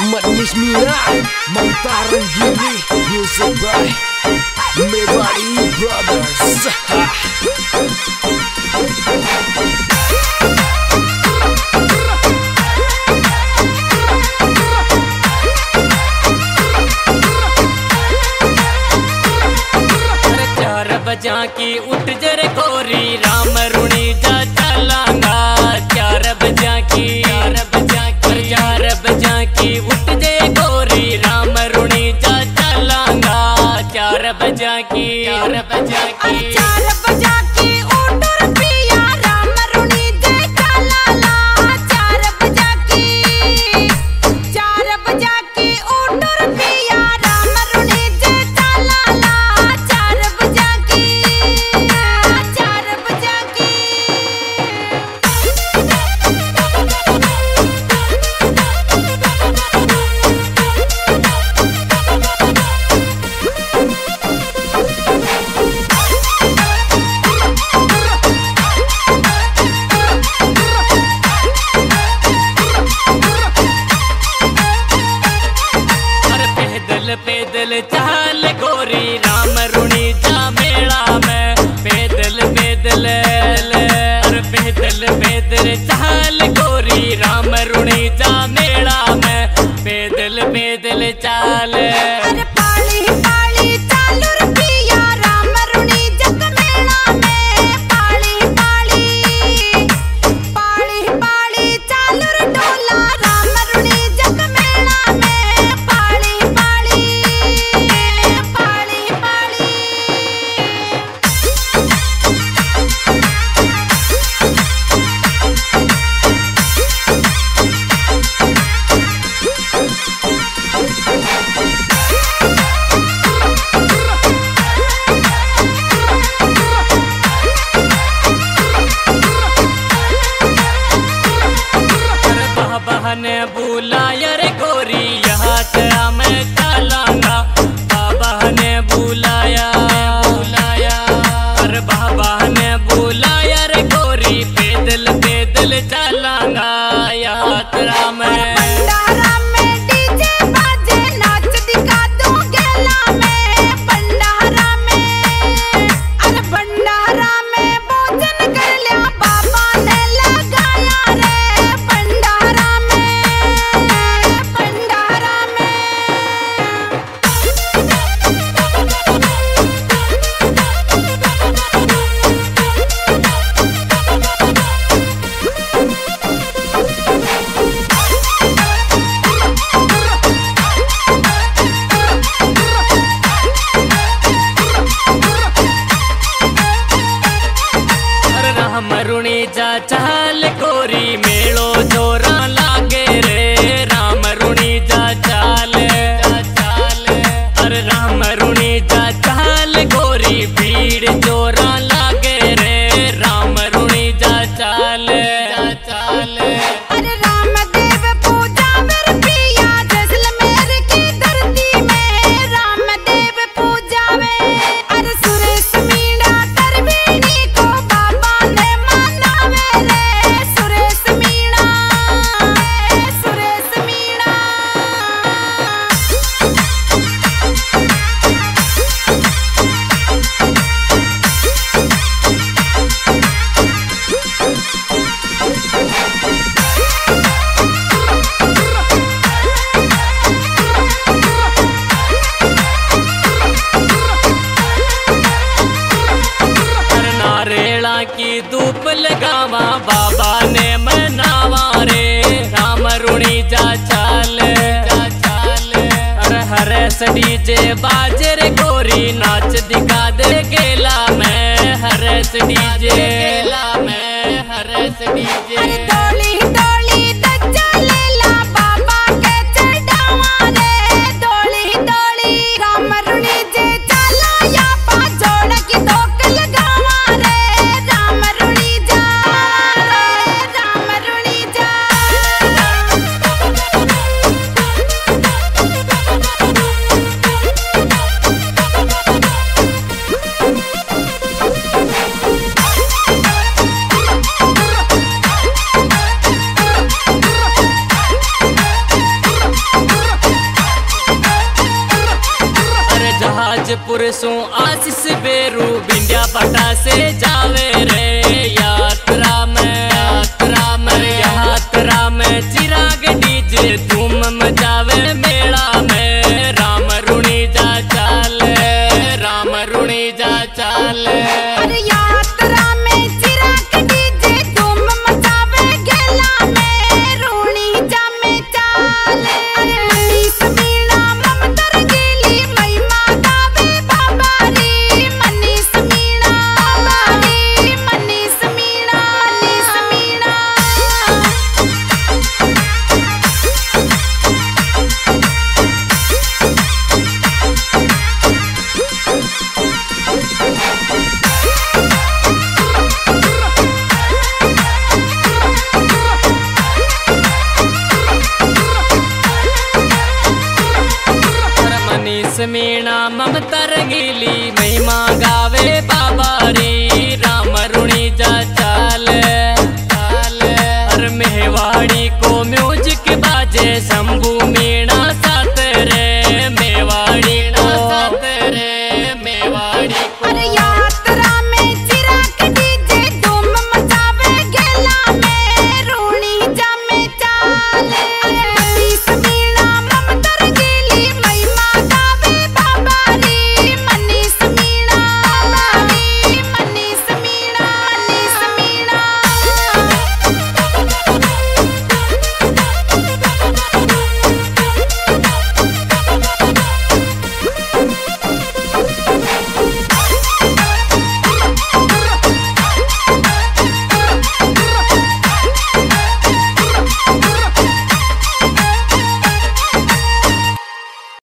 Manis Mira, Mantaran Gini, music by Mewari Brothers. बजा की उठ जरे गोरी राम रुणी जा चलांगा 4 बजा की 4 बजा की उठ जे गोरी राम रुणी जा चलांगा 4 बजा की 4 बजा की 4 बजा की उठ पिया राम रुणी जे चलाला 4 बजा की 4 बजा की उठ पिया राम रुणी जे चलाला 4 बजा की 4 बजा की पैदल चाल गोरी राम रुणी जा मेला में पैदल पैदल चाल गोरी राम रुणी जा मेला में पैदल पैदल चाल अरे पाली पाली चालू रे पिया राम रुणी जग मेला में पाली पाली पाली पाली चालू रे डोला राम रुणी जग मेला में पाली पाली पाली पाली बहन बुलाया रे गोरी यहाँ से मैं चलांगा बाबा ने बुलाया अरे बाबा ने बुलाया रे गोरी पैदल पैदल चलांगा यात्रा में भंडारा में डीजे बाजे नाच दिखा दूं गेला में भंडारा में अरे भंडारा में भोजन कर लिया बाबा ने लगाया रे भंडारा में भंडारा में राम रुणी जा चाल गोरी मेलो जोरा लागे रे राम रुणी जा चाल अरे राम रुणी जा चाल गोरी भीड़ जोरा लागे रे राम रुणी जा चाल अरे रामदेव पूजा मेरे पिया जैसलमेर की धरती में रामदेव पूजा में अरे सुरेश मीणा तरवेणी को बाबा ने मनावे रे सुरेश मीणा नारेला की धूप लगावा बाबा ने मनावा रे राम रुणी जा चाल अरे हरस डीजे बाजे रे गोरी नाच दिखा दे गेला में हरस डीजे अरे डोली डोली दज्जा लेला बाबा के चढ़ावा रे डोली डोली राम रुणी जे चला या पा जोड़ की धोक लगावा रे राम रुणी जा राम रुणी जा राजपुर सु आशीष बेरू बिंडिया पटा से जावे रे यात्रा में चिराग डीजे धूम मचावे मेला में राम रुणी जा चाले अरे यात्रा में चिराग डीजे धूम मचावे गेला में रूणी जा में चाले। अरे मनीष मीणा ममता रंगीली महिमा गावे बाबा रे मनीष मीणा मनीष मीणा ममता रंगीली महिमा गावे बाबा रे राम रुणी जा चाले। अरे मेवाड़ी को